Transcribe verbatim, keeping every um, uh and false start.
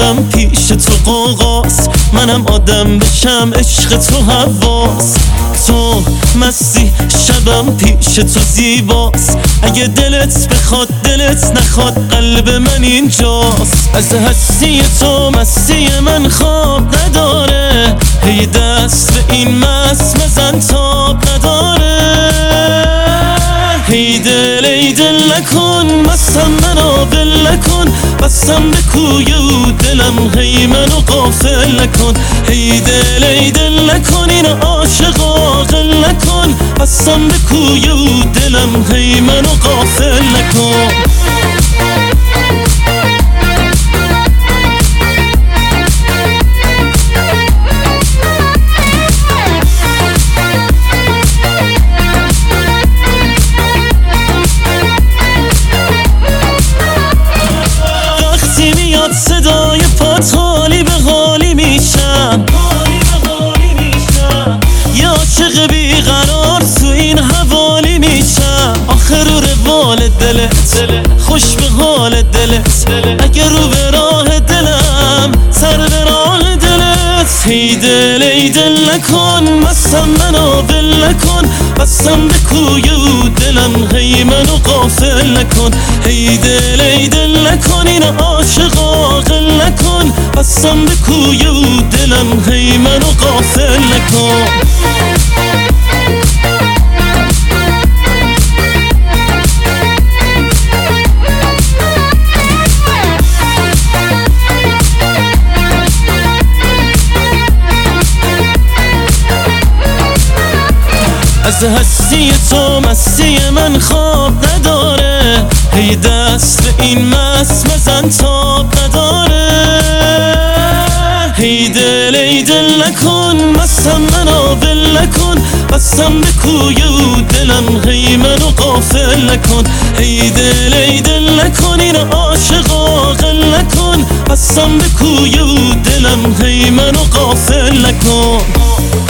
شبم پیش تو قوقاست، منم آدم بشم عشق تو حواس. تو مستی شبم پیش تو زیباست، اگه دلت بخواد دلت نخواد قلب من اینجاست. از هستی تو مستی من خواب نداره، هی دست به این مست مزن تاب نداره. هی دل ای دل نکن مستم منو ول نکن، بستم به کوی او دلم هی منو غافل نکن. هی دل ای دل نکن این عاشق عاقل نکن، بستم به کوی او دلم هی منو غافل نکن. صدای پات حالی به حالی میشم، یه عاشق بیقرار تو این حوالی میشم. آخر رو روال دلت خوش به حال دلت، اگر رو به راه دلم سر به راه دلت. هی دل ای دل نکن مستم منو ول نکن، بستم به کوی او دلم هی منو غافل نکن. هی دل ای دل نکن این عاشق عاقل نکن، بستم به کوی او دلم هی منو غافل نکن. از هستی تو مستی من خواب نداره، هی دست به این مست مزن تاب نداره. هی دل ای دل نکن مستم منو ول نکن، بستم به کوی او دلم هی منو غافل نکن. هی دل ای دل نکن این عاشق عاقل نکن، بستم به کوی او دلم هی منو غافل نکن.